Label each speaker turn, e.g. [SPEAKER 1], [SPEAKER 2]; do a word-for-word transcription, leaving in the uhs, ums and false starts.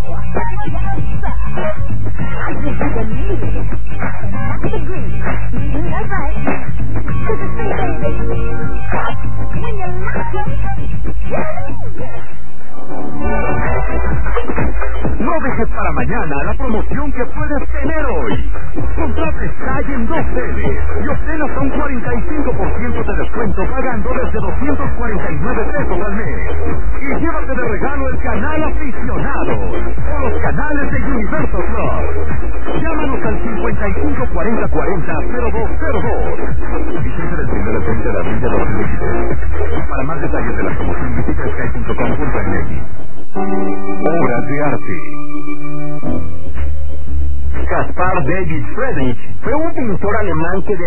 [SPEAKER 1] No dejes para mañana la promoción que puedes tener hoy. Contrate Sky en dos teles y obtén hasta un cuarenta y cinco por ciento de descuento pagando desde doscientos cuarenta y nueve pesos al mes. Y llévate de regalo el canal aficionado o los canales de Universo Club. Llámanos al cincuenta y cinco cuarenta cuarenta cero dos cero dos. Vigente del primero al treinta de abril de dos mil veintitrés. Para más detalles de la promoción visita sky punto com punto m x. Obras de arte.
[SPEAKER 2] Caspar David Friedrich fue un pintor alemán que de